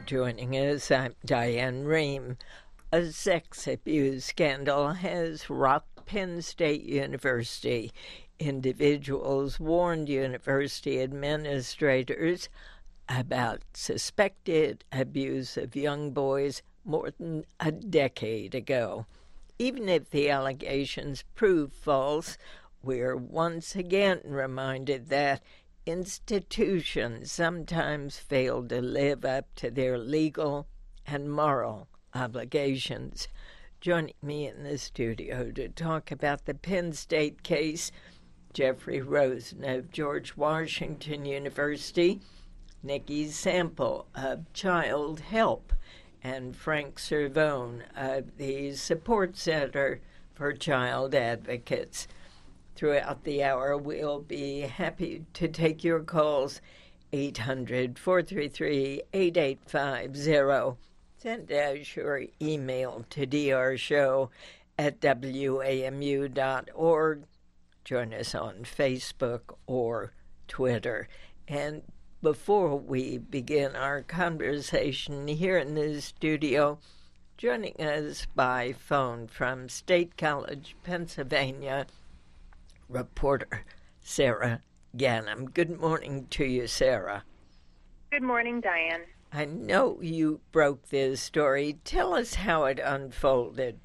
joining us. I'm Diane Rehm. A sex abuse scandal has rocked Penn State University. Individuals warned university administrators about suspected abuse of young boys more than a decade ago. Even if the allegations prove false, we're once again reminded that institutions sometimes fail to live up to their legal and moral obligations. Joining me in the studio to talk about the Penn State case, Jeffrey Rosen of George Washington University, Nikki Sample of Child Help, and Frank Cervone of the Support Center for Child Advocates. Throughout the hour, we'll be happy to take your calls, 800-433-8850. Send us your email to drshow@wamu.org. Join us on Facebook or Twitter. And before we begin our conversation here in the studio, joining us by phone from State College, Pennsylvania, reporter Sarah Ganim. Good morning to you, Sarah. Good morning, Diane. I know you broke this story. Tell us how it unfolded.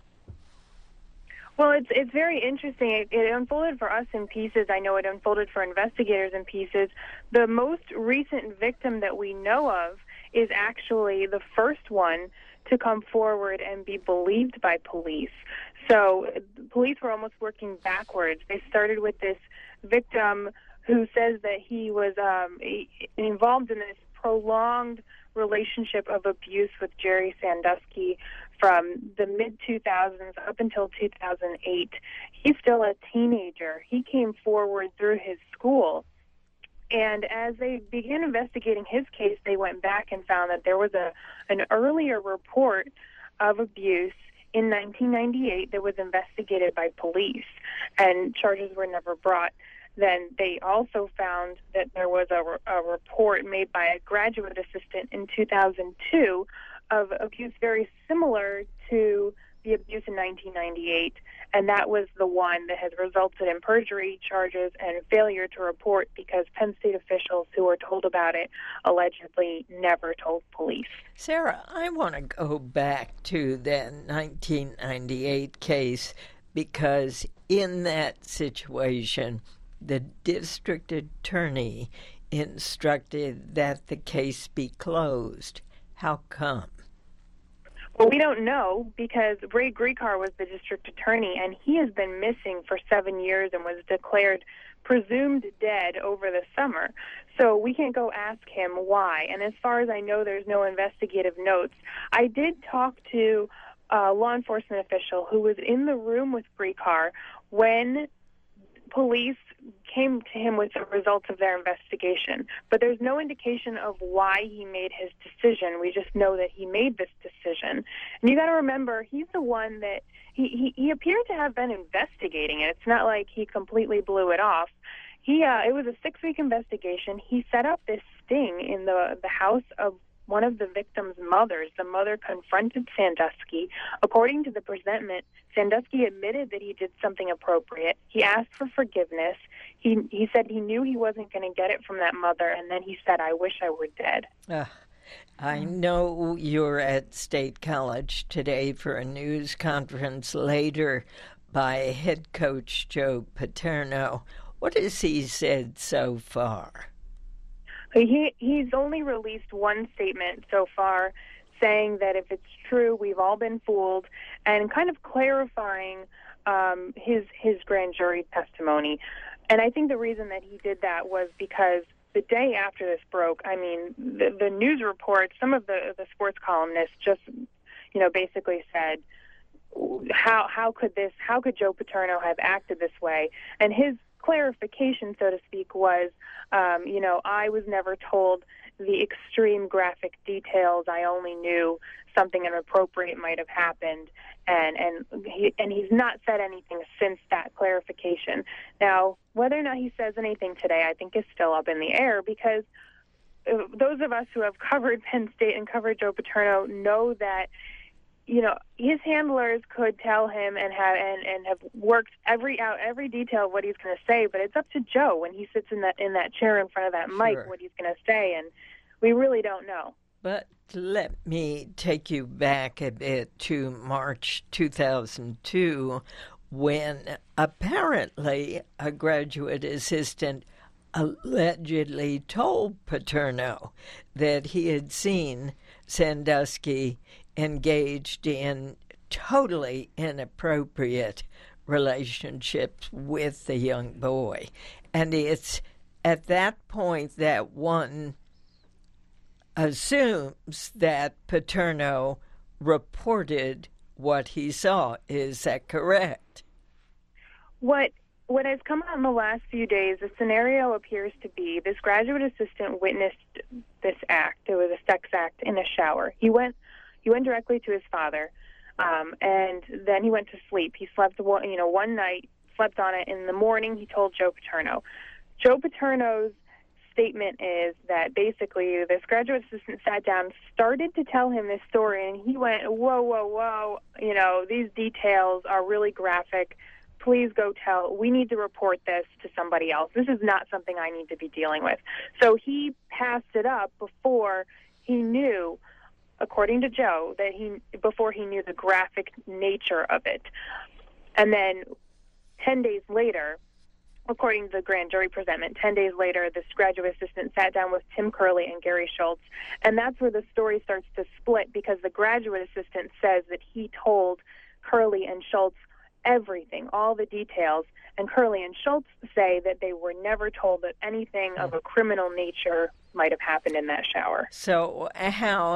Well, it's very interesting. It unfolded for us in pieces. I know it unfolded for investigators in pieces. The most recent victim that we know of is actually the first one to come forward and be believed by police. So police were almost working backwards. They started with this victim who says that he was involved in this prolonged relationship of abuse with Jerry Sandusky from the mid-2000s up until 2008. He's still a teenager. He came forward through his school. And as they began investigating his case, they went back and found that there was an earlier report of abuse in 1998 that was investigated by police, and charges were never brought. Then they also found that there was a report made by a graduate assistant in 2002 of abuse very similar to the abuse in 1998, and that was the one that has resulted in perjury charges and failure to report because Penn State officials who were told about it allegedly never told police. Sarah, I want to go back to that 1998 case because in that situation, the district attorney instructed that the case be closed. How come? Well, we don't know because Ray Grecar was the district attorney, and he has been missing for 7 years and was declared presumed dead over the summer. So we can't go ask him why. And as far as I know, there's no investigative notes. I did talk to a law enforcement official who was in the room with Grecar when police came to him with the results of their investigation. But there's no indication of why he made his decision. We just know that he made this decision. And you got to remember, he's the one that he appeared to have been investigating it. It's not like he completely blew it off. It was a 6-week investigation. He set up this sting in the house of one of the victim's mothers. The mother confronted Sandusky. According to the presentment, Sandusky admitted that he did something appropriate. He asked for forgiveness. He said he knew he wasn't going to get it from that mother, and then he said, "I wish I were dead." I know you're at State College today for a news conference later by head coach Joe Paterno. What has he said so far? He's only released one statement so far, saying that if it's true, we've all been fooled, and kind of clarifying his grand jury testimony. And I think the reason that he did that was because the day after this broke, I mean, the news reports, some of the sports columnists just, basically said, how could Joe Paterno have acted this way? And his clarification, so to speak, was, I was never told the extreme graphic details. I only knew something inappropriate might have happened, and he's not said anything since that clarification. Now, whether or not he says anything today, I think is still up in the air because those of us who have covered Penn State and covered Joe Paterno know that, his handlers could tell him and have worked every detail of what he's going to say, but it's up to Joe when he sits in that chair in front of that mic what he's going to say, and we really don't know. But let me take you back a bit to March 2002, when apparently a graduate assistant allegedly told Paterno that he had seen Sandusky engaged in totally inappropriate relationships with the young boy. And it's at that point that one assumes that Paterno reported what he saw. Is that correct? What has come out in the last few days, the scenario appears to be this graduate assistant witnessed this act. It was a sex act in a shower. He went directly to his father, and then he went to sleep. He slept, one night, slept on it. In the morning, he told Joe Paterno. Joe Paterno's statement is that basically this graduate assistant sat down, started to tell him this story, and he went, whoa, these details are really graphic. Please go tell. We need to report this to somebody else. This is not something I need to be dealing with. So he passed it up before he knew, according to Joe, before he knew the graphic nature of it. And then 10 days later, according to the grand jury presentment, 10 days later, this graduate assistant sat down with Tim Curley and Gary Schultz. And that's where the story starts to split, because the graduate assistant says that he told Curley and Schultz everything, all the details. And Curley and Schultz say that they were never told that anything of a criminal nature might have happened in that shower. So how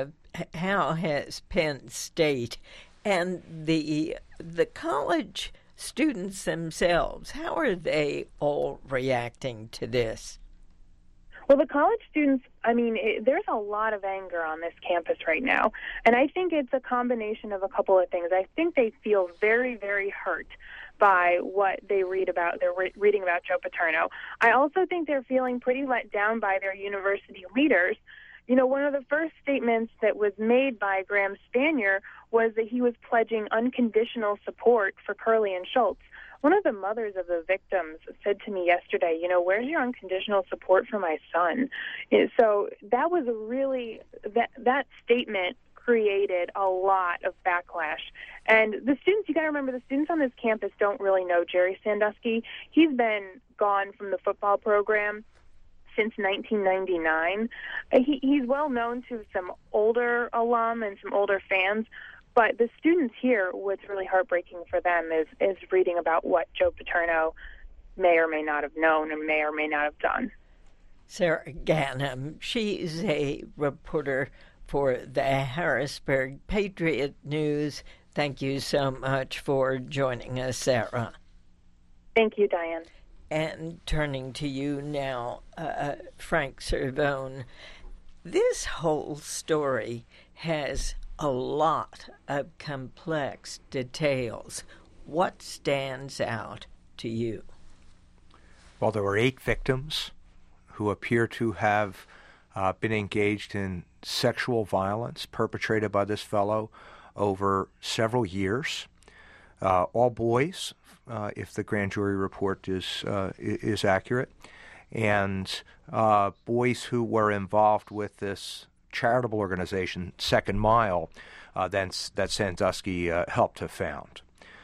has Penn State and the college students themselves, how are they all reacting to this? Well, the college students, there's a lot of anger on this campus right now, and I think it's a combination of a couple of things. I think they feel very, very hurt by what they read about. They're reading about Joe Paterno. I also think they're feeling pretty let down by their university leaders. One of the first statements that was made by Graham Spanier was that he was pledging unconditional support for Curley and Schultz. One of the mothers of the victims said to me yesterday, where's your unconditional support for my son? So that was that statement created a lot of backlash. And the students, you got to remember, the students on this campus don't really know Jerry Sandusky. He's been gone from the football program since 1999. He's well known to some older alum and some older fans. But the students here, what's really heartbreaking for them is reading about what Joe Paterno may or may not have known and may or may not have done. Sarah Ganim, she's a reporter for the Harrisburg Patriot News. Thank you so much for joining us, Sarah. Thank you, Diane. And turning to you now, Frank Cervone, this whole story has a lot of complex details. What stands out to you? Well, there were 8 victims who appear to have been engaged in sexual violence perpetrated by this fellow over several years. All boys, if the grand jury report is accurate, and boys who were involved with this charitable organization, Second Mile, that Sandusky helped to found.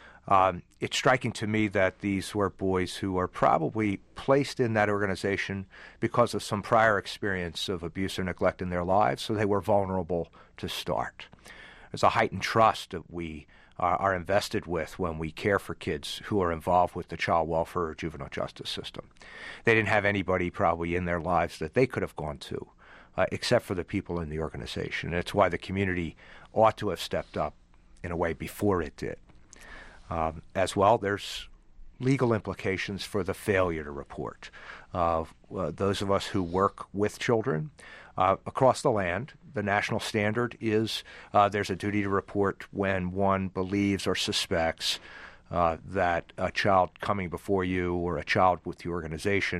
It's striking to me that these were boys who were probably placed in that organization because of some prior experience of abuse or neglect in their lives, so they were vulnerable to start. There's a heightened trust that we are invested with when we care for kids who are involved with the child welfare or juvenile justice system. They didn't have anybody probably in their lives that they could have gone to, except for the people in the organization. And it's why the community ought to have stepped up in a way before it did. As well, there's legal implications for the failure to report. Those of us who work with children across the land, the national standard is there's a duty to report when one believes or suspects that a child coming before you or a child with the organization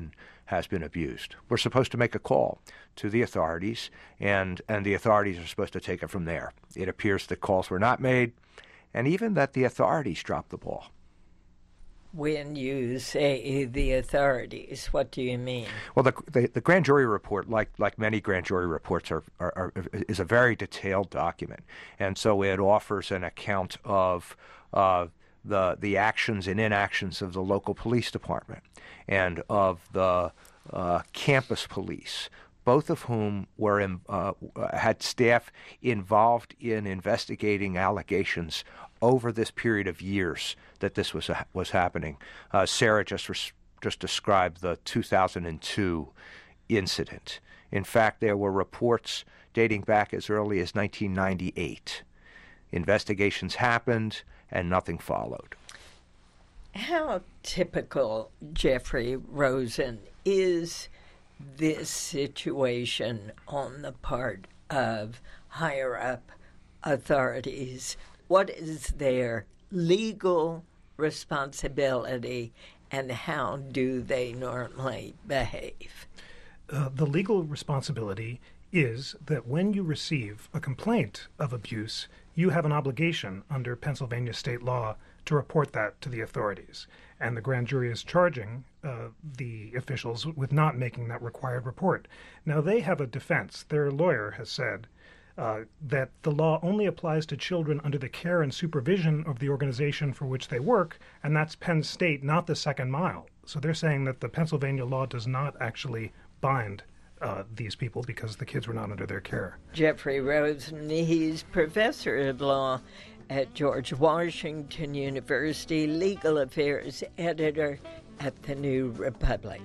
has been abused. We're supposed to make a call to the authorities, and the authorities are supposed to take it from there. It appears that calls were not made, and even that the authorities dropped the ball. When you say the authorities, what do you mean? Well, the grand jury report, like many grand jury reports, is a very detailed document, and so it offers an account of the actions and inactions of the local police department and of the campus police, both of whom had staff involved in investigating allegations over this period of years that this was happening. Sarah just described the 2002 incident. In fact, there were reports dating back as early as 1998. Investigations happened and nothing followed. How typical, Jeffrey Rosen, is this situation on the part of higher-up authorities? What is their legal responsibility, and how do they normally behave? The legal responsibility is that when you receive a complaint of abuse, you have an obligation under Pennsylvania state law to report that to the authorities. And the grand jury is charging the officials with not making that required report. Now, they have a defense. Their lawyer has said that the law only applies to children under the care and supervision of the organization for which they work, and that's Penn State, not the Second Mile. So they're saying that the Pennsylvania law does not actually bind these people because the kids were not under their care. Jeffrey Rosen, he's professor of law at George Washington University, legal affairs editor at the New Republic.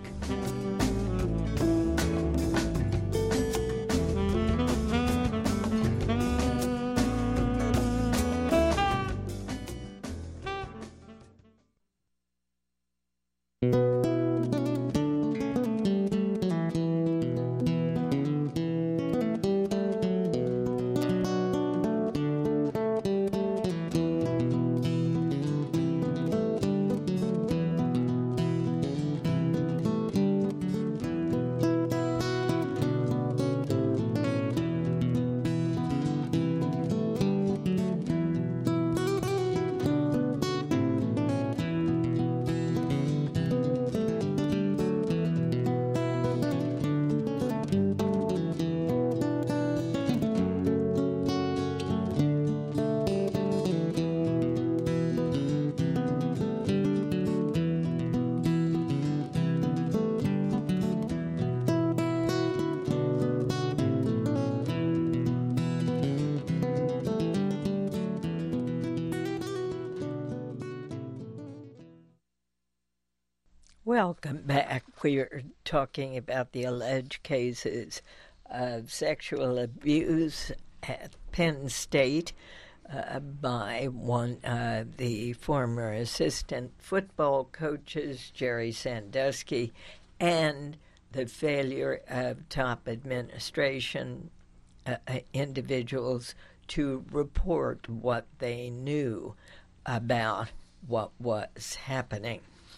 Welcome back. We are talking about the alleged cases of sexual abuse at Penn State by one of the former assistant football coaches, Jerry Sandusky, and the failure of top administration individuals to report what they knew about what was happening.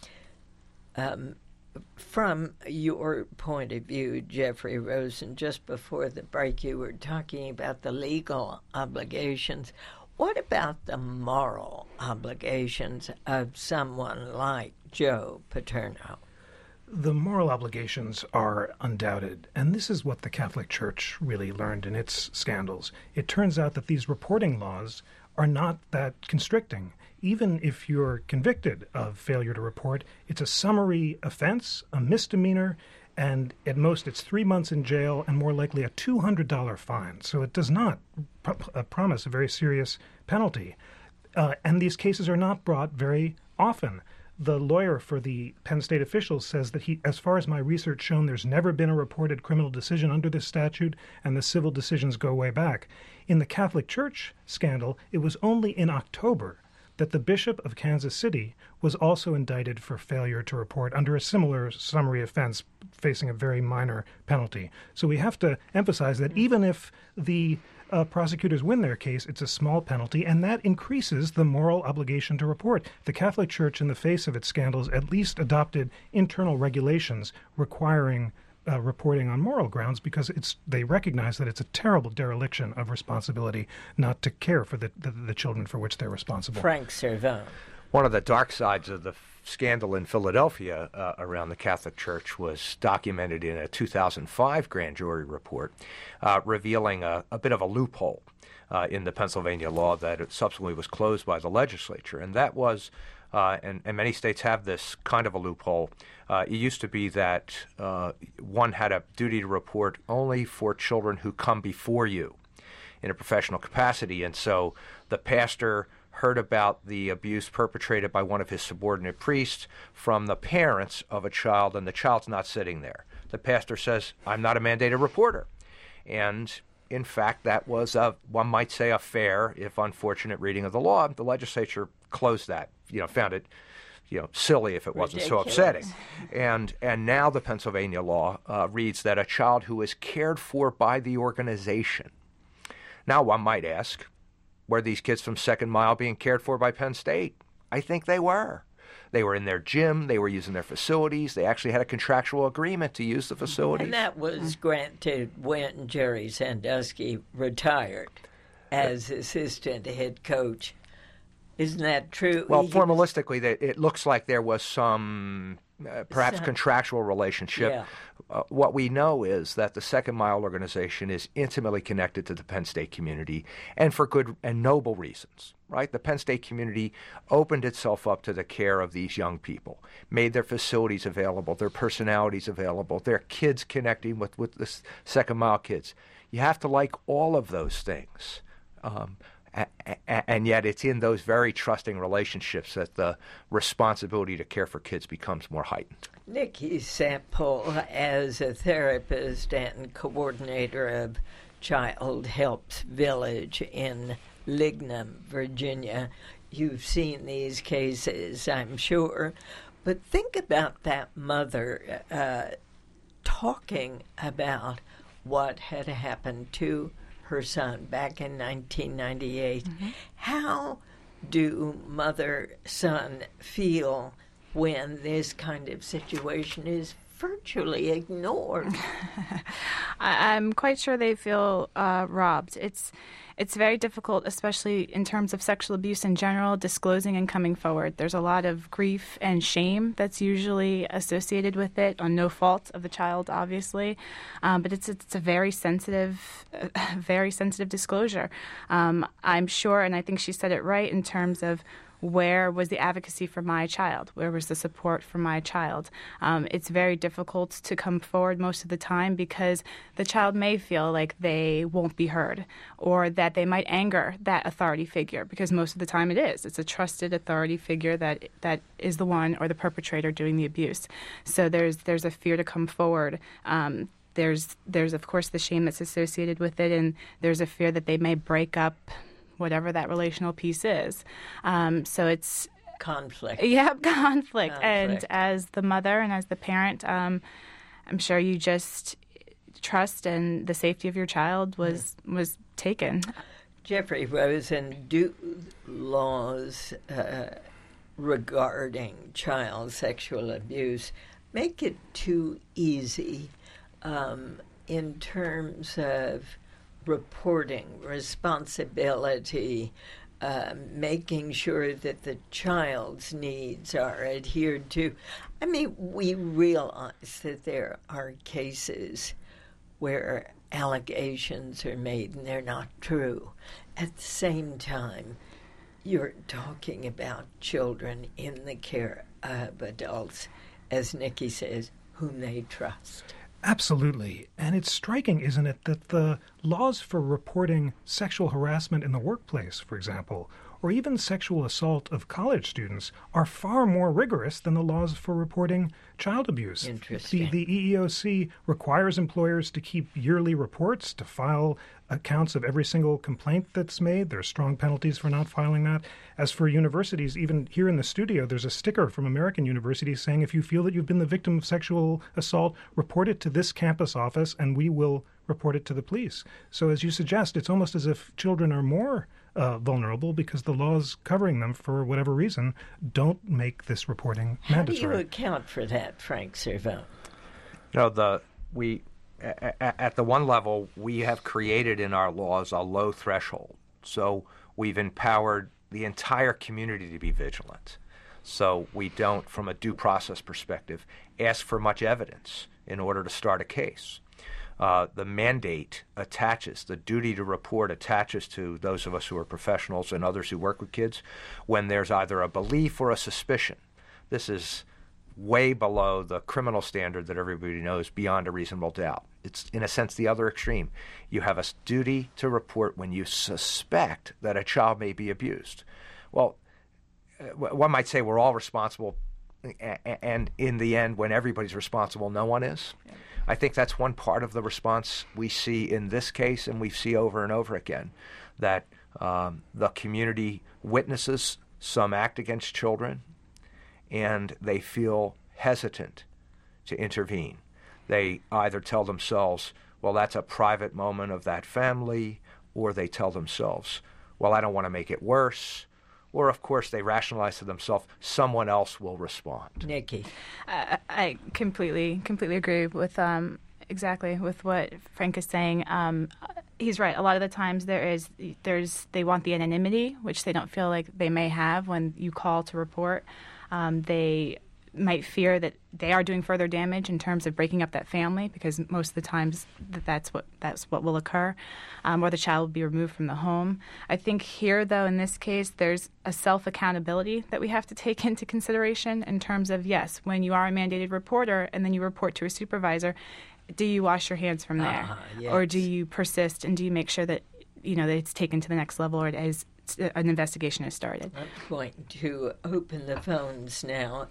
From your point of view, Jeffrey Rosen, just before the break you were talking about the legal obligations. What about the moral obligations of someone like Joe Paterno? The moral obligations are undoubted, and this is what the Catholic Church really learned in its scandals. It turns out that these reporting laws are not that constricting. Even if you're convicted of failure to report, it's a summary offense, a misdemeanor, and at most it's 3 months in jail and more likely a $200 fine. So it does not promise a very serious penalty. And these cases are not brought very often. The lawyer for the Penn State officials says that as far as my research shown, there's never been a reported criminal decision under this statute, and the civil decisions go way back. In the Catholic Church scandal, it was only in October that the Bishop of Kansas City was also indicted for failure to report under a similar summary offense facing a very minor penalty. So we have to emphasize that even if the prosecutors win their case, it's a small penalty, and that increases the moral obligation to report. The Catholic Church, in the face of its scandals, at least adopted internal regulations requiring reporting on moral grounds, because they recognize that it's a terrible dereliction of responsibility not to care for the children for which they're responsible. Frank Servone. One of the dark sides of the scandal in Philadelphia around the Catholic Church was documented in a 2005 grand jury report revealing a bit of a loophole in the Pennsylvania law that subsequently was closed by the legislature. And that was, and many states have this kind of a loophole, it used to be that one had a duty to report only for children who come before you in a professional capacity. And so the pastor heard about the abuse perpetrated by one of his subordinate priests from the parents of a child, and the child's not sitting there. The pastor says, I'm not a mandated reporter. And in fact, that was, one might say, a fair, if unfortunate, reading of the law. The legislature closed that, found it silly if it wasn't so upsetting. And now the Pennsylvania law reads that a child who is cared for by the organization. Now one might ask, were these kids from Second Mile being cared for by Penn State? I think they were. They were in their gym. They were using their facilities. They actually had a contractual agreement to use the facilities. And that was granted when Jerry Sandusky retired as assistant head coach. Isn't that true? Well, formalistically, it looks like there was some perhaps contractual relationship. Yeah. What we know is that the Second Mile organization is intimately connected to the Penn State community, and for good and noble reasons, right? The Penn State community opened itself up to the care of these young people, made their facilities available, their personalities available, their kids connecting with the Second Mile kids. You have to like all of those things. And yet it's in those very trusting relationships that the responsibility to care for kids becomes more heightened. Nikki Sample, as a therapist and coordinator of Child Helps Village in Lignum, Virginia, you've seen these cases, I'm sure. But think about that mother talking about what had happened to her son back in 1998. Mm-hmm. How do mother-son feel when this kind of situation is virtually ignored? I'm quite sure they feel robbed. It's very difficult, especially in terms of sexual abuse in general, disclosing and coming forward. There's a lot of grief and shame that's usually associated with it, on no fault of the child, obviously. But it's a very sensitive disclosure. I'm sure, and I think she said it right in terms of where was the advocacy for my child? Where was the support for my child? It's very difficult to come forward most of the time because the child may feel like they won't be heard, or that they might anger that authority figure, because most of the time it is. It's a trusted authority figure that is the one or the perpetrator doing the abuse. So there's a fear to come forward. There's of course the shame that's associated with it, and there's a fear that they may break up whatever that relational piece is. So it's conflict. Yeah, conflict. And as the mother and as the parent, I'm sure you just trust, and the safety of your child was taken. Jeffrey Rosen, do laws regarding child sexual abuse make it too easy in terms of reporting, responsibility, making sure that the child's needs are adhered to? I mean, we realize that there are cases where allegations are made and they're not true. At the same time, you're talking about children in the care of adults, as Nikki says, whom they trust. Absolutely. And it's striking, isn't it, that the laws for reporting sexual harassment in the workplace, for example, or even sexual assault of college students are far more rigorous than the laws for reporting child abuse. Interesting. The EEOC requires employers to keep yearly reports, to file accounts of every single complaint that's made. There are strong penalties for not filing that. As for universities, even here in the studio, there's a sticker from American universities saying if you feel that you've been the victim of sexual assault, report it to this campus office and we will report it to the police. So as you suggest, it's almost as if children are more vulnerable because the laws covering them, for whatever reason, don't make this reporting mandatory. How do you account for that, Frank Cervone? At the one level, we have created in our laws a low threshold. So we've empowered the entire community to be vigilant. So we don't, from a due process perspective, ask for much evidence in order to start a case. The mandate attaches, the duty to report attaches to those of us who are professionals and others who work with kids when there's either a belief or a suspicion. This is way below the criminal standard that everybody knows beyond a reasonable doubt. It's, in a sense, the other extreme. You have a duty to report when you suspect that a child may be abused. Well, one might say we're all responsible, and in the end, when everybody's responsible, no one is. Yeah. I think that's one part of the response we see in this case, and we see over and over again, that the community witnesses some act against children, and they feel hesitant to intervene. They either tell themselves, well, that's a private moment of that family, or they tell themselves, well, I don't want to make it worse. Or, of course, they rationalize to themselves, someone else will respond. Nikki. I completely agree with exactly with what Frank is saying. He's right. A lot of the times they want the anonymity, which they don't feel like they may have when you call to report. They might fear that they are doing further damage in terms of breaking up that family, because most of the times that's what will occur, or the child will be removed from the home. I think here, though, in this case, there's a self-accountability that we have to take into consideration in terms of, yes, when you are a mandated reporter and then you report to a supervisor, do you wash your hands from there? Yes. Or do you persist, and do you make sure that, that it's taken to the next level, or an investigation has started? I'm going to open the phones now.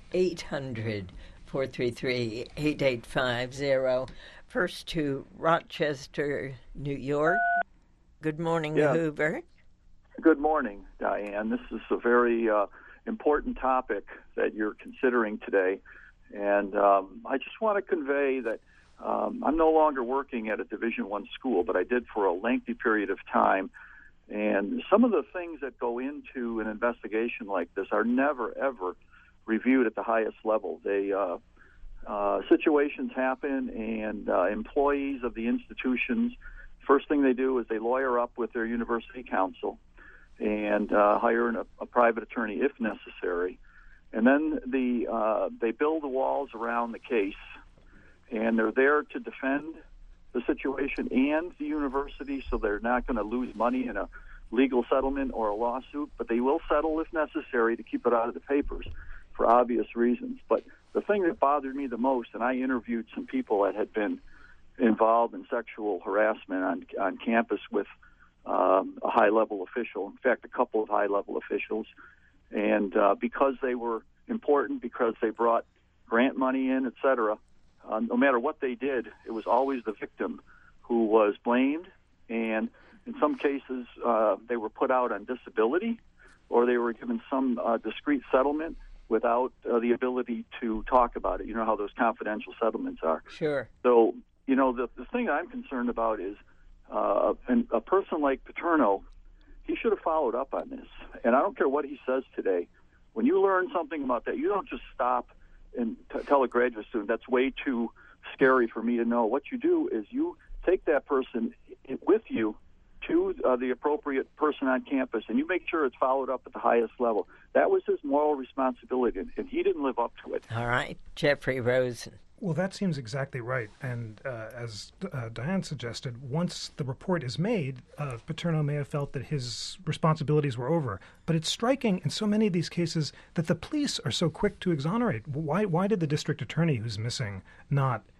800-433-8850. First to Rochester, New York. Good morning, Hoover. Good morning, Diane. This is a very important topic that you're considering today. And I just want to convey that I'm no longer working at a Division I school, but I did for a lengthy period of time. And some of the things that go into an investigation like this are never, ever reviewed at the highest level. Situations happen, and employees of the institutions, first thing they do is they lawyer up with their university counsel and hire a private attorney if necessary. And then they build the walls around the case, and they're there to defend the situation and the university, so they're not going to lose money in a legal settlement or a lawsuit, but they will settle if necessary to keep it out of the papers for obvious reasons. But the thing that bothered me the most, and I interviewed some people that had been involved in sexual harassment on campus with a high-level official, in fact, a couple of high-level officials, and because they were important, because they brought grant money in, et cetera, no matter what they did, it was always the victim who was blamed, and in some cases they were put out on disability, or they were given some discreet settlement without the ability to talk about it. You know how those confidential settlements are. Sure. So, the thing I'm concerned about is a person like Paterno, he should have followed up on this. And I don't care what he says today. When you learn something about that, you don't just stop and tell a graduate student, that's way too scary for me to know. What you do is you take that person with you to the appropriate person on campus, and you make sure it's followed up at the highest level. That was his moral responsibility, and he didn't live up to it. All right. Jeffrey Rosen. Well, that seems exactly right. And as Diane suggested, once the report is made, Paterno may have felt that his responsibilities were over. But it's striking in so many of these cases that the police are so quick to exonerate. Why did the district attorney who's missing not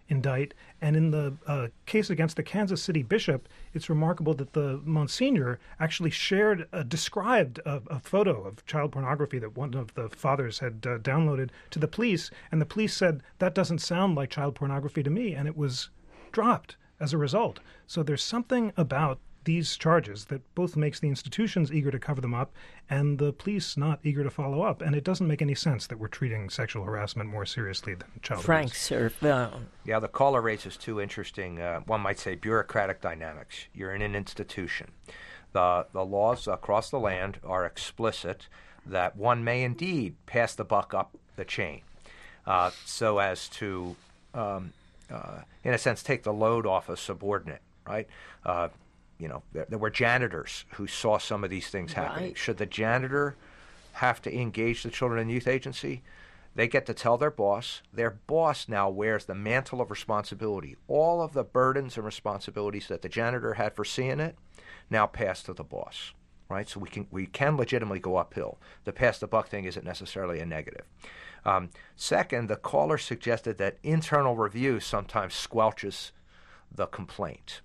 indict. And in the case against the Kansas City bishop, it's remarkable that the Monsignor actually described a photo of child pornography that one of the fathers had downloaded to the police, and the police said, that doesn't sound like child pornography to me, and it was dropped as a result. So there's something about these charges that both makes the institutions eager to cover them up and the police not eager to follow up. And it doesn't make any sense that we're treating sexual harassment more seriously than child Frank abuse. Cervone. Yeah, the caller raises two interesting, one might say, bureaucratic dynamics. You're in an institution. The laws across the land are explicit that one may indeed pass the buck up the chain so as to, in a sense, take the load off a subordinate, right? There were janitors who saw some of these things happening. Right. Should the janitor have to engage the Children and Youth Agency? They get to tell their boss. Their boss now wears the mantle of responsibility. All of the burdens and responsibilities that the janitor had for seeing it now pass to the boss, right? So we can legitimately go uphill. The pass the buck thing isn't necessarily a negative. Second, the caller suggested that internal review sometimes squelches the complaint.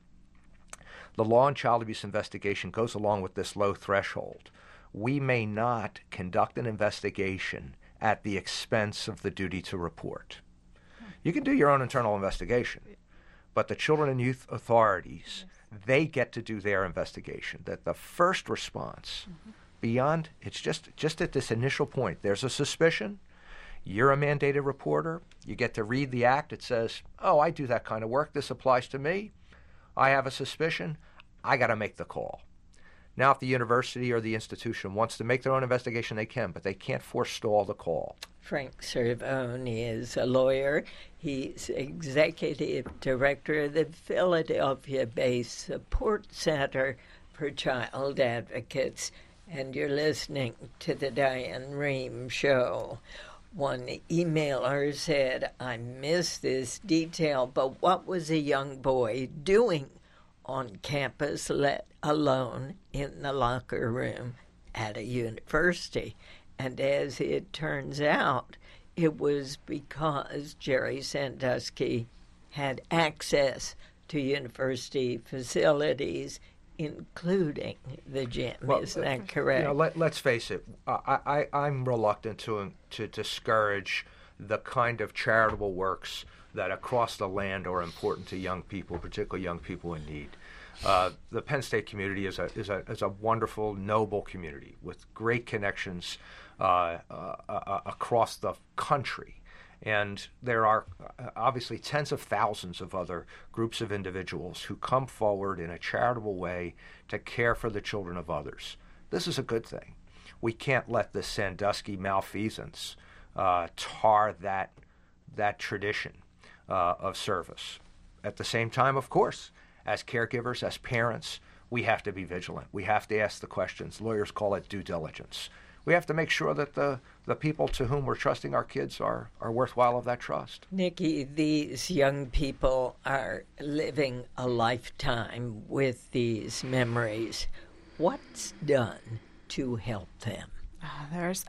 The law on child abuse investigation goes along with this low threshold. We may not conduct an investigation at the expense of the duty to report. You can do your own internal investigation, but the Children and Youth authorities, they get to do their investigation. That the first response, beyond, it's just at this initial point, there's a suspicion, you're a mandated reporter, you get to read the act, it says, oh, I do that kind of work, this applies to me, I have a suspicion, I got to make the call. Now, if the university or the institution wants to make their own investigation, they can, but they can't forestall the call. Frank Cervone is a lawyer. He's executive director of the Philadelphia-based Support Center for Child Advocates, and you're listening to the Diane Rehm Show. One emailer said, I missed this detail, but what was a young boy doing on campus, let alone in the locker room at a university? And as it turns out, it was because Jerry Sandusky had access to university facilities, including the gym. Well, isn't that correct? Let's face it. I'm reluctant to discourage the kind of charitable works that across the land are important to young people, particularly young people in need. The Penn State community is a wonderful, noble community with great connections across the country. And there are obviously tens of thousands of other groups of individuals who come forward in a charitable way to care for the children of others. This is a good thing. We can't let the Sandusky malfeasance tar that tradition of service. At the same time, of course, as caregivers, as parents, we have to be vigilant. We have to ask the questions. Lawyers call it due diligence. We have to make sure that the people to whom we're trusting our kids are worthwhile of that trust. Nikki, these young people are living a lifetime with these memories. What's done to help them? There's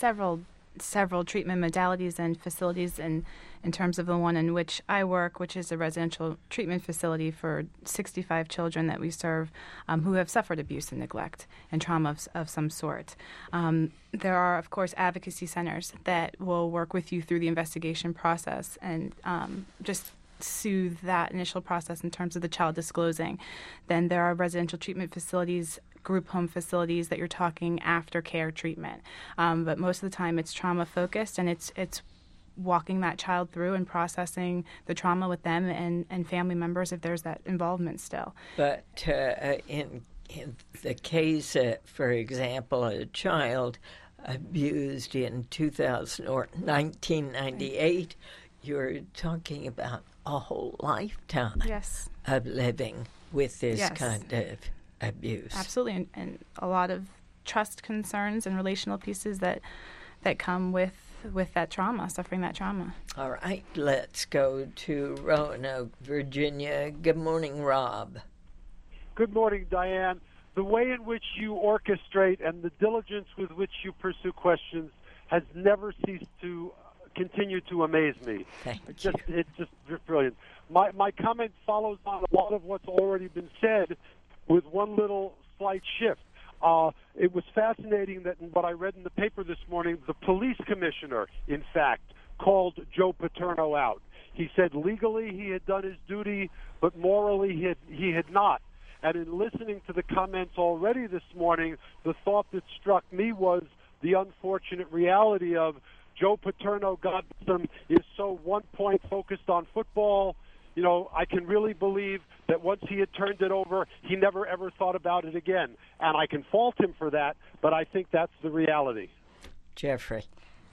several treatment modalities and facilities in terms of the one in which I work, which is a residential treatment facility for 65 children that we serve who have suffered abuse and neglect and trauma of some sort. There are, of course, advocacy centers that will work with you through the investigation process and just soothe that initial process in terms of the child disclosing. Then there are residential treatment facilities, group home facilities that you're talking aftercare treatment. But most of the time it's trauma focused, and it's walking that child through and processing the trauma with them and family members if there's that involvement still. But in the case, for example, a child abused in 2000 or 1998, you're talking about a whole lifetime of living with this kind of abuse. Absolutely, and a lot of trust concerns and relational pieces that come with that trauma, suffering that trauma. All right, let's go to Roanoke, Virginia. Good morning, Rob. Good morning, Diane. The way in which you orchestrate and the diligence with which you pursue questions has never ceased to continue to amaze me. Thank you. It's just brilliant. My comment follows on a lot of what's already been said with one little slight shift. It was fascinating that in what I read in the paper this morning, the police commissioner, in fact, called Joe Paterno out. He said legally he had done his duty, but morally he had not. And in listening to the comments already this morning, the thought that struck me was the unfortunate reality of Joe Paterno, God bless him, is so one point focused on football. You know, I can really believe that once he had turned it over, he never ever thought about it again. And I can fault him for that, but I think that's the reality. Jeffrey.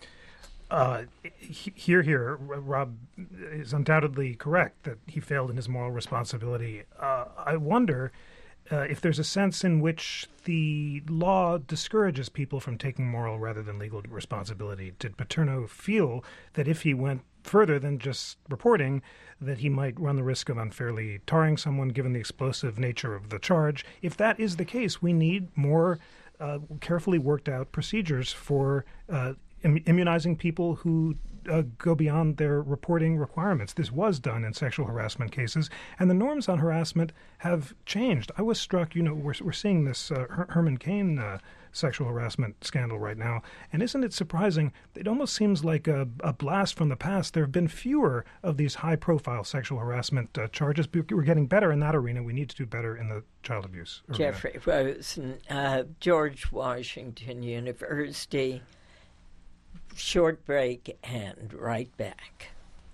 Here, Rob is undoubtedly correct that he failed in his moral responsibility. I wonder if there's a sense in which the law discourages people from taking moral rather than legal responsibility. Did Paterno feel that if he went further than just reporting, that he might run the risk of unfairly tarring someone given the explosive nature of the charge? If that is the case, we need more carefully worked out procedures for immunizing people who go beyond their reporting requirements. This was done in sexual harassment cases, and the norms on harassment have changed. I was struck, we're seeing this Herman Cain sexual harassment scandal right now, and isn't it surprising? It almost seems like a blast from the past. There have been fewer of these high-profile sexual harassment charges. We're getting better in that arena. We need to do better in the child abuse arena. Jeffrey Rosen, George Washington University. Short break and right back.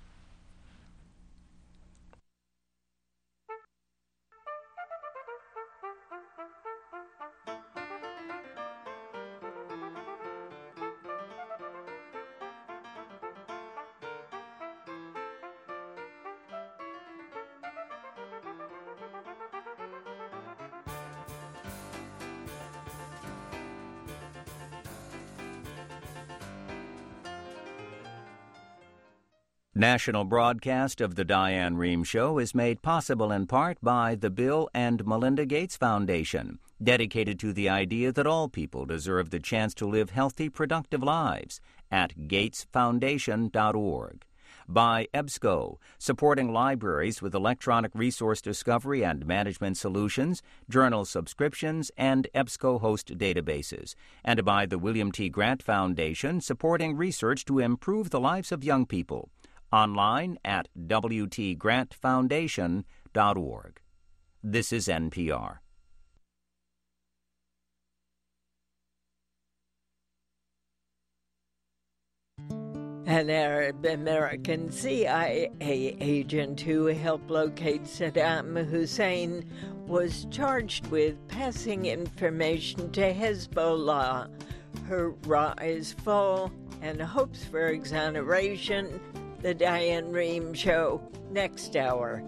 National broadcast of the Diane Rehm Show is made possible in part by the Bill and Melinda Gates Foundation, dedicated to the idea that all people deserve the chance to live healthy, productive lives, at gatesfoundation.org. By EBSCO, supporting libraries with electronic resource discovery and management solutions, journal subscriptions, and EBSCO-host databases. And by the William T. Grant Foundation, supporting research to improve the lives of young people. Online at wtgrantfoundation.org. This is NPR. An Arab American CIA agent who helped locate Saddam Hussein was charged with passing information to Hezbollah. Her rise, fall, and hopes for exoneration. The Diane Rehm Show, next hour.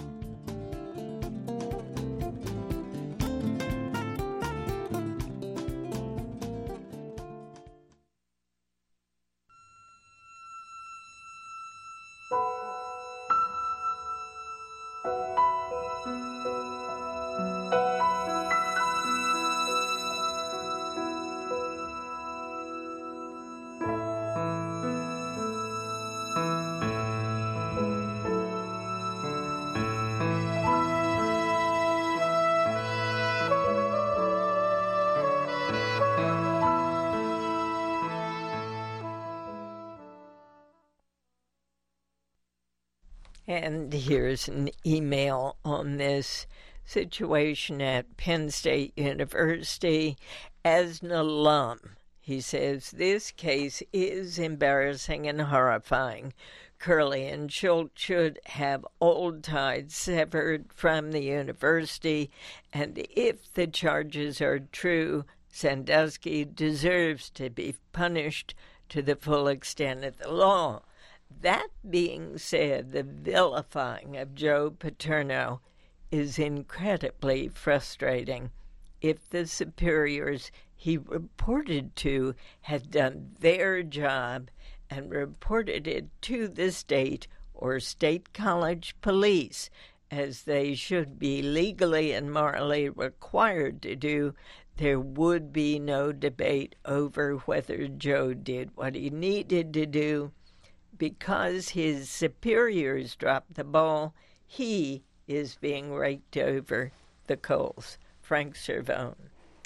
And here's an email on this situation at Penn State University. As an alum, he says, this case is embarrassing and horrifying. Curley and Schultz should have all ties severed from the university, and if the charges are true, Sandusky deserves to be punished to the full extent of the law. That being said, the vilifying of Joe Paterno is incredibly frustrating. If the superiors he reported to had done their job and reported it to the state or state college police, as they should be legally and morally required to do, there would be no debate over whether Joe did what he needed to do because his superiors dropped the ball, he is being raked over the coals. Frank Cervone.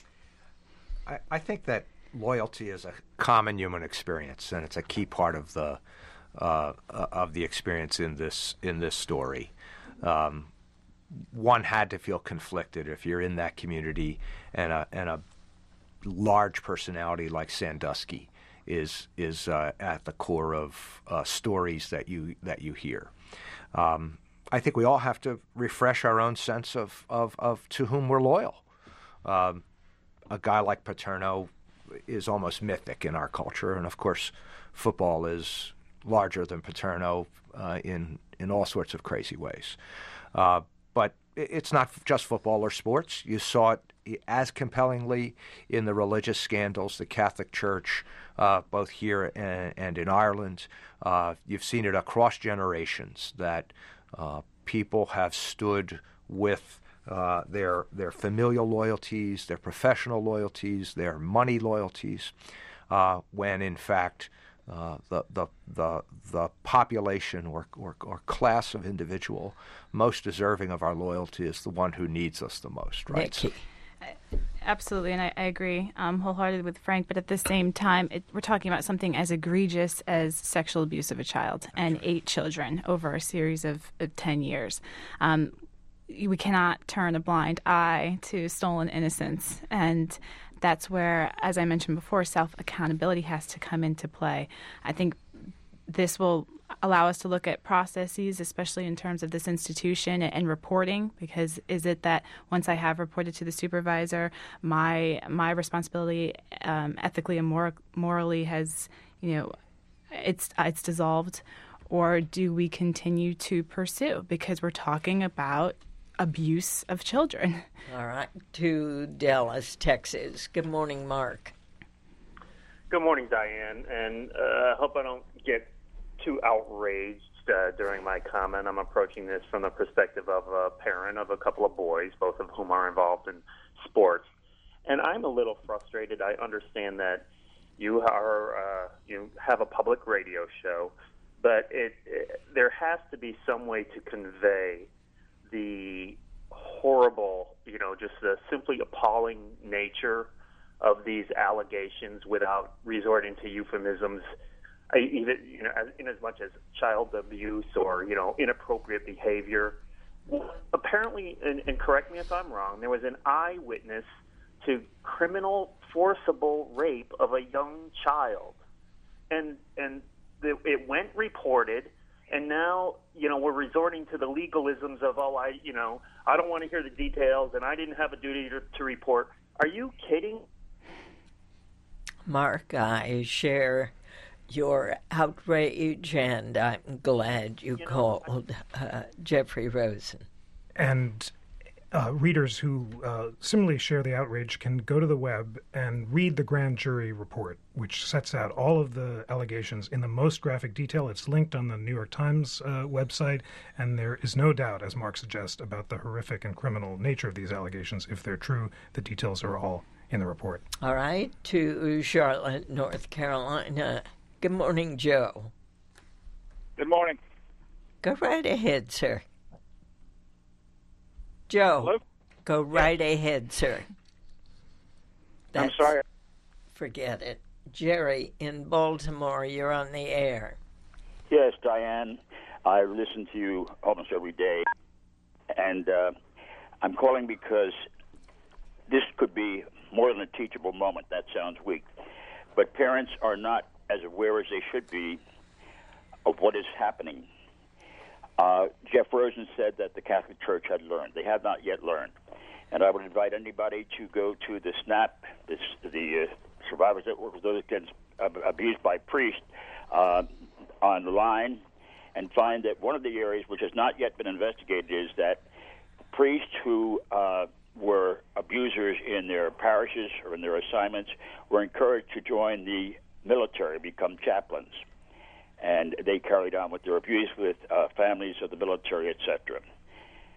I think that loyalty is a common human experience, and it's a key part of the experience in this story. One had to feel conflicted if you're in that community, and a large personality like Sandusky is at the core of stories that you hear. I think we all have to refresh our own sense of to whom we're loyal. A guy like Paterno is almost mythic in our culture, and of course, football is larger than Paterno in all sorts of crazy ways. But it's not just football or sports. You saw it as compellingly in the religious scandals, the Catholic Church, both here and in Ireland. You've seen it across generations that people have stood with their familial loyalties, their professional loyalties, their money loyalties, when in fact the population or class of individual most deserving of our loyalty is the one who needs us the most, right? Nikki. Absolutely, and I agree wholeheartedly with Frank, but at the same time, we're talking about something as egregious as sexual abuse of a child and 8 children over a series of 10 years. We cannot turn a blind eye to stolen innocence, and that's where, as I mentioned before, self-accountability has to come into play. I think this will allow us to look at processes, especially in terms of this institution and reporting, because is it that once I have reported to the supervisor, my responsibility ethically and morally has, it's dissolved, or do we continue to pursue? Because we're talking about abuse of children. All right, to Dallas, Texas. Good morning, Mark. Good morning, Diane, and I hope I don't get too outraged during my comment. I'm approaching this from the perspective of a parent of a couple of boys, both of whom are involved in sports. And I'm a little frustrated. I understand that you have a public radio show, but there has to be some way to convey the horrible, just the simply appalling nature of these allegations without resorting to euphemisms, even in as much as child abuse or inappropriate behavior. Apparently, and correct me if I'm wrong, there was an eyewitness to criminal forcible rape of a young child, and it went reported. And now, we're resorting to the legalisms of, I don't want to hear the details, and I didn't have a duty to report. Are you kidding? Mark, I share your outrage, and I'm glad you called Jeffrey Rosen. And readers who similarly share the outrage can go to the web and read the grand jury report, which sets out all of the allegations in the most graphic detail. It's linked on the New York Times website, and there is no doubt, as Mark suggests, about the horrific and criminal nature of these allegations. If they're true, the details are all in the report. All right, to Charlotte, North Carolina. Good morning, Joe. Good morning. Go right ahead, sir. Joe, hello? Go right ahead, sir. I'm sorry. Forget it. Jerry, in Baltimore, you're on the air. Yes, Diane. I listen to you almost every day. And I'm calling because this could be more than a teachable moment. That sounds weak. But parents are not as aware as they should be of what is happening. Jeff Rosen said that the Catholic Church had learned. They have not yet learned. And I would invite anybody to go to the SNAP, the Survivors that work with those against abused by priests, online, and find that one of the areas which has not yet been investigated is that priests who were abusers in their parishes or in their assignments were encouraged to join the military, become chaplains. And they carried on with their abuse with families of the military, etc.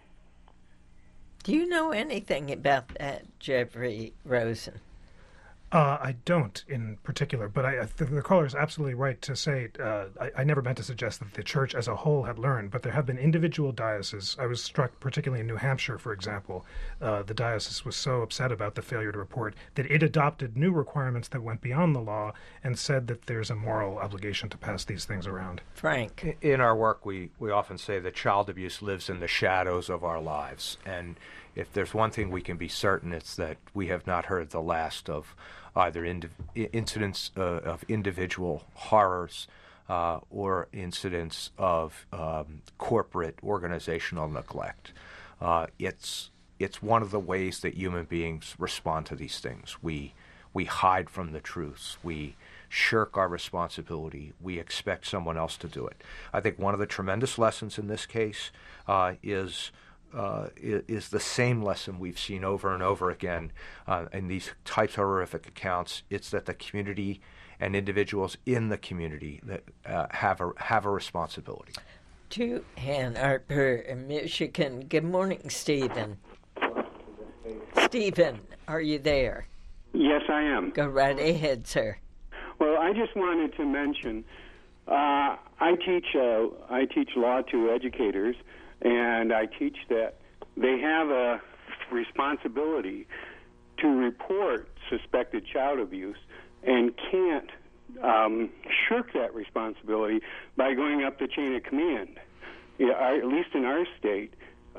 Do you know anything about that, Jeffrey Rosen? I don't in particular, but the caller is absolutely right to say I never meant to suggest that the church as a whole had learned, but there have been individual dioceses. I was struck particularly in New Hampshire, for example. The diocese was so upset about the failure to report that it adopted new requirements that went beyond the law and said that there's a moral obligation to pass these things around. Frank? In our work, we often say that child abuse lives in the shadows of our lives. And if there's one thing we can be certain, it's that we have not heard the last of either incidents of individual horrors or incidents of corporate organizational neglect. It's one of the ways that human beings respond to these things. We hide from the truths. We shirk our responsibility. We expect someone else to do it. I think one of the tremendous lessons in this case is the same lesson we've seen over and over again in these types of horrific accounts. It's that the community and individuals in the community that have a responsibility. To Ann Arbor, Michigan. Good morning, Stephen. Stephen, are you there? Yes, I am. Go right ahead, sir. Well, I just wanted to mention I teach law to educators, and I teach that they have a responsibility to report suspected child abuse and can't shirk that responsibility by going up the chain of command. At least in our state,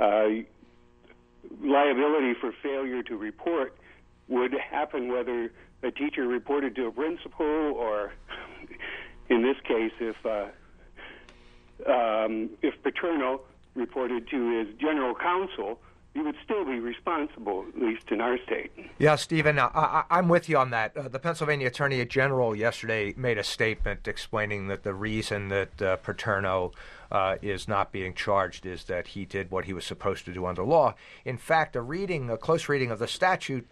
liability for failure to report would happen whether a teacher reported to a principal or, in this case, if Paterno reported to his general counsel, you would still be responsible, at least in our state. Yeah, Stephen, I'm with you on that. The Pennsylvania Attorney General yesterday made a statement explaining that the reason that Paterno is not being charged is that he did what he was supposed to do under law. In fact, a close reading of the statute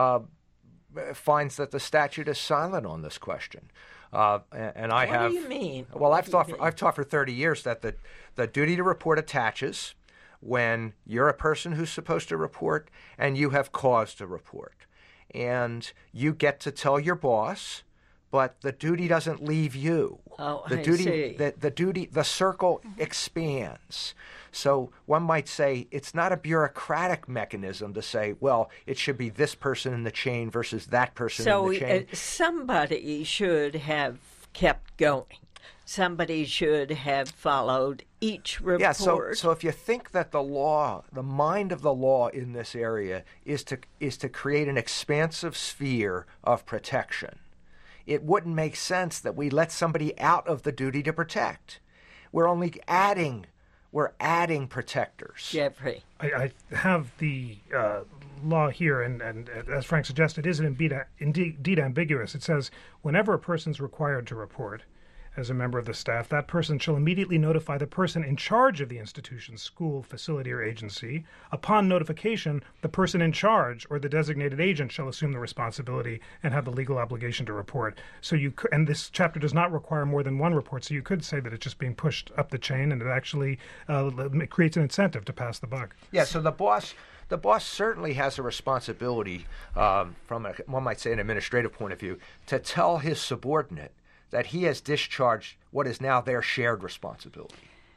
finds that the statute is silent on this question. And I have. What do you mean? Well, I've taught for 30 years that the duty to report attaches when you're a person who's supposed to report and you have cause to report. And you get to tell your boss, but the duty doesn't leave you. Oh, the I duty, see. The circle expands. So one might say it's not a bureaucratic mechanism to say, well, it should be this person in the chain versus that person in the chain. So somebody should have kept going. Somebody should have followed each report. Yeah, so if you think that the mind of the law in this area is to create an expansive sphere of protection, it wouldn't make sense that we let somebody out of the duty to protect. We're adding protectors. Jeffrey. I have the law here, and as Frank suggested, is indeed ambiguous. It says, whenever a person is required to report as a member of the staff, that person shall immediately notify the person in charge of the institution's school, facility, or agency. Upon notification, the person in charge or the designated agent shall assume the responsibility and have the legal obligation to report. So and this chapter does not require more than one report, so you could say that it's just being pushed up the chain, and it actually creates an incentive to pass the buck. Yeah, so the boss certainly has a responsibility, from one might say an administrative point of view, to tell his subordinate that he has discharged what is now their shared responsibility.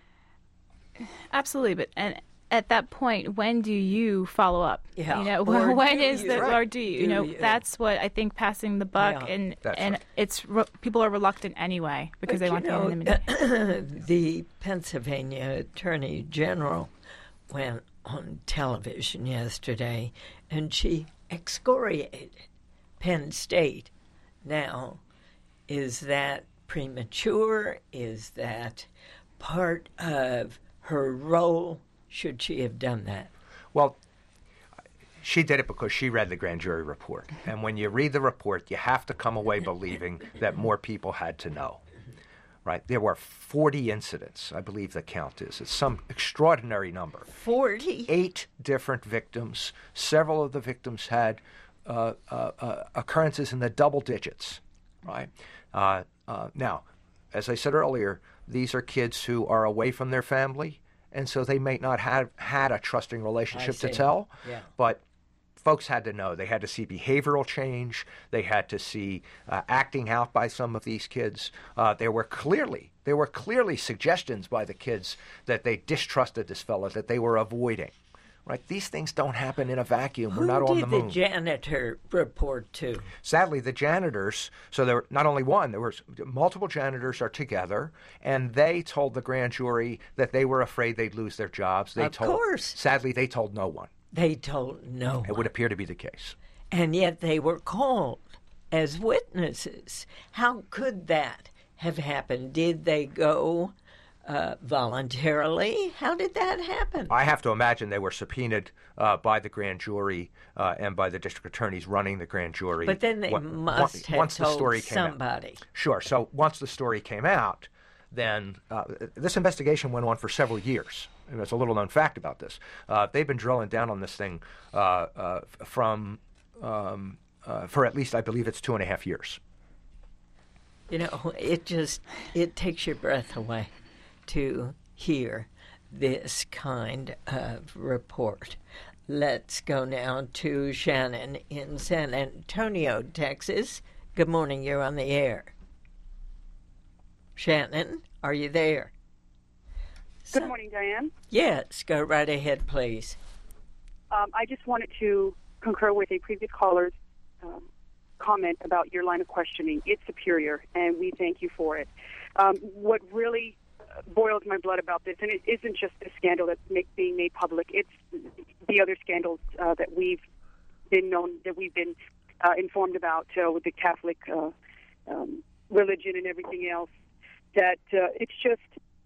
Absolutely, but at that point, when do you follow up? Yeah. When is the right. or do you? That's what I think passing the buck, Yeah. and right. it's people are reluctant anyway because they want the anonymity. The Pennsylvania Attorney General went on television yesterday, and she excoriated Penn State. Now, is that premature? Is that part of her role? Should she have done that? Well, she did it because she read the grand jury report. And when you read the report, you have to come away believing that more people had to know. Right? There were 40 incidents, I believe the count is. It's some extraordinary number. 40? 8 different victims. Several of the victims had occurrences in the double digits. Right? Now, as I said earlier, these are kids who are away from their family, and so they may not have had a trusting relationship to tell. Yeah. But folks had to know. They had to see behavioral change. They had to see acting out by some of these kids. There were clearly suggestions by the kids that they distrusted this fellow, that they were avoiding. Right? These things don't happen in a vacuum. We're not on the moon. Who did the janitor report to? Sadly, the janitors, so there were not only one, there were multiple janitors are together, and they told the grand jury that they were afraid they'd lose their jobs. Of course. Sadly, they told no one. They told no one. It would appear to be the case. And yet they were called as witnesses. How could that have happened? Did they go voluntarily? How did that happen? I have to imagine they were subpoenaed by the grand jury and by the district attorneys running the grand jury. But then they must have once told the story came somebody. Out. Sure. So once the story came out, then this investigation went on for several years. And there's a little known fact about this. They've been drilling down on this thing for at least, I believe it's 2.5 years. You know, it takes your breath away to hear this kind of report. Let's go now to Shannon in San Antonio, Texas. Good morning, you're on the air. Shannon, are you there? Good morning, Diane. Yes, go right ahead, please. I just wanted to concur with a previous caller's comment about your line of questioning. It's superior, and we thank you for it. What really boils my blood about this, and it isn't just the scandal that's being made public, it's the other scandals that we've been informed about with the Catholic religion and everything else, that it's just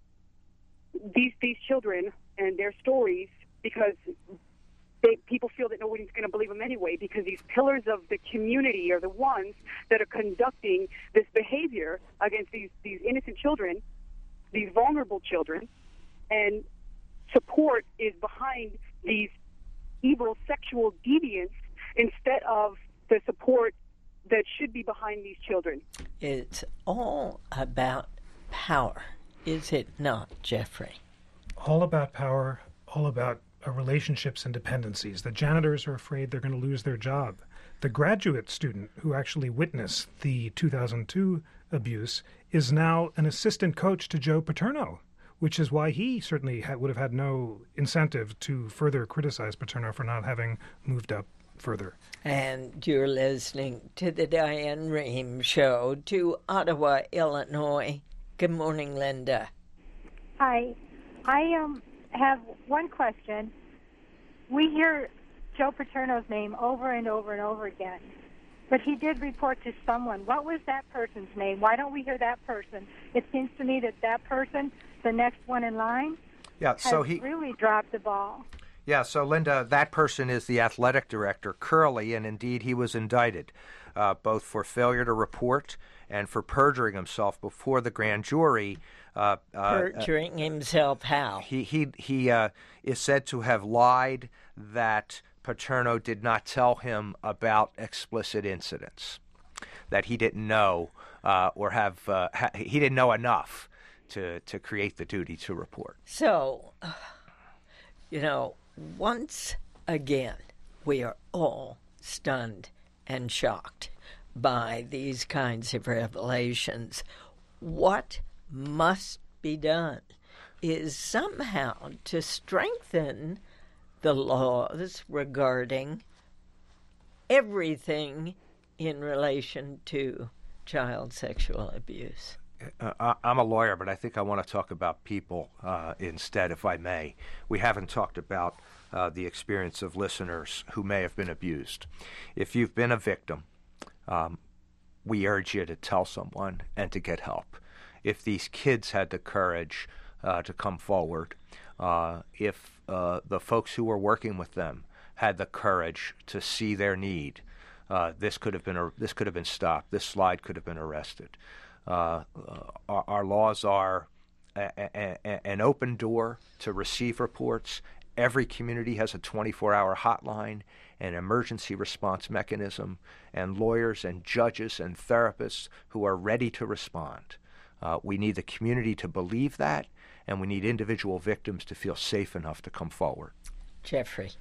these children and their stories, because people feel that nobody's going to believe them anyway, because these pillars of the community are the ones that are conducting this behavior against these innocent children, these vulnerable children, and support is behind these evil sexual deviants instead of the support that should be behind these children. It's all about power, is it not, Jeffrey? All about power, all about relationships and dependencies. The janitors are afraid they're going to lose their job. The graduate student who actually witnessed the 2002 abuse is now an assistant coach to Joe Paterno, which is why he certainly would have had no incentive to further criticize Paterno for not having moved up further. And you're listening to the Diane Rehm Show, to Ottawa, Illinois. Good morning, Linda. Hi. I have one question. We hear Joe Paterno's name over and over and over again, but he did report to someone. What was that person's name? Why don't we hear that person? It seems to me that person, the next one in line, has really dropped the ball. Yeah, so Linda, that person is the athletic director, Curley, and indeed he was indicted both for failure to report and for perjuring himself before the grand jury. Perjuring himself how? He is said to have lied that Paterno did not tell him about explicit incidents, that he didn't know he didn't know enough to create the duty to report. So, once again, we are all stunned and shocked by these kinds of revelations. What must be done is somehow to strengthen the laws regarding everything in relation to child sexual abuse. I'm a lawyer, but I think I want to talk about people instead, if I may. We haven't talked about the experience of listeners who may have been abused. If you've been a victim, we urge you to tell someone and to get help. If these kids had the courage to come forward, if the folks who were working with them had the courage to see their need, this could have been stopped. This slide could have been arrested. Our laws are an open door to receive reports. Every community has a 24-hour hotline, an emergency response mechanism, and lawyers and judges and therapists who are ready to respond. We need the community to believe that, and we need individual victims to feel safe enough to come forward. Jeffrey.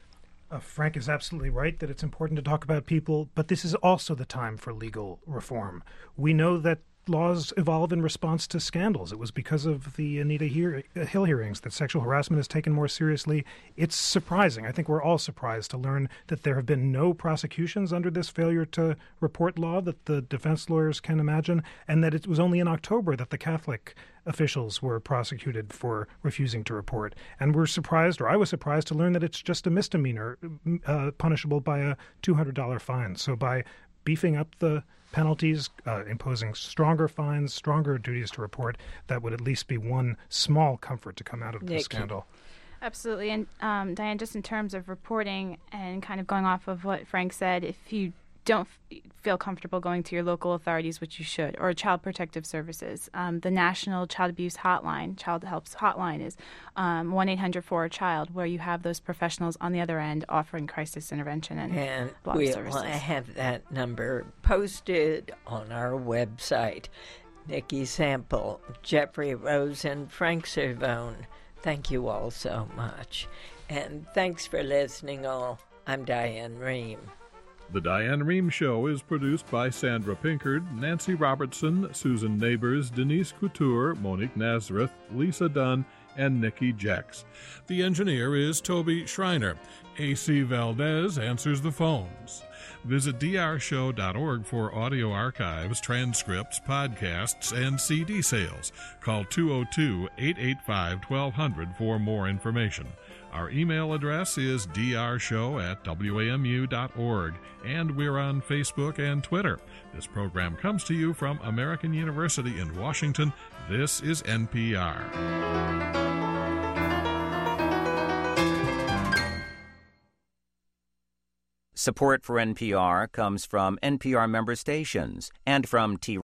Frank is absolutely right that it's important to talk about people, but this is also the time for legal reform. We know that laws evolve in response to scandals. It was because of the Anita Hill hearings that sexual harassment is taken more seriously. It's surprising. I think we're all surprised to learn that there have been no prosecutions under this failure to report law that the defense lawyers can imagine, and that it was only in October that the Catholic officials were prosecuted for refusing to report. And we're surprised, or I was surprised, to learn that it's just a misdemeanor punishable by a $200 fine. So by beefing up the penalties, imposing stronger fines, stronger duties to report, that would at least be one small comfort to come out of this scandal. Absolutely. And Diane, just in terms of reporting and kind of going off of what Frank said, if you don't feel comfortable going to your local authorities, which you should, or Child Protective Services, the National Child Abuse Hotline, Child Helps Hotline, is 1-800-4-CHILD, where you have those professionals on the other end offering crisis intervention and block services. And we'll have that number posted on our website. Nikki Sample, Jeffrey Rosen, Frank Cervone, thank you all so much. And thanks for listening all. I'm Diane Rehm. The Diane Rehm Show is produced by Sandra Pinkard, Nancy Robertson, Susan Neighbors, Denise Couture, Monique Nazareth, Lisa Dunn, and Nikki Jex. The engineer is Toby Schreiner. A.C. Valdez answers the phones. Visit drshow.org for audio archives, transcripts, podcasts, and CD sales. Call 202-885-1200 for more information. Our email address is drshow@wamu.org, and we're on Facebook and Twitter. This program comes to you from American University in Washington. This is NPR. Support for NPR comes from NPR member stations and from T.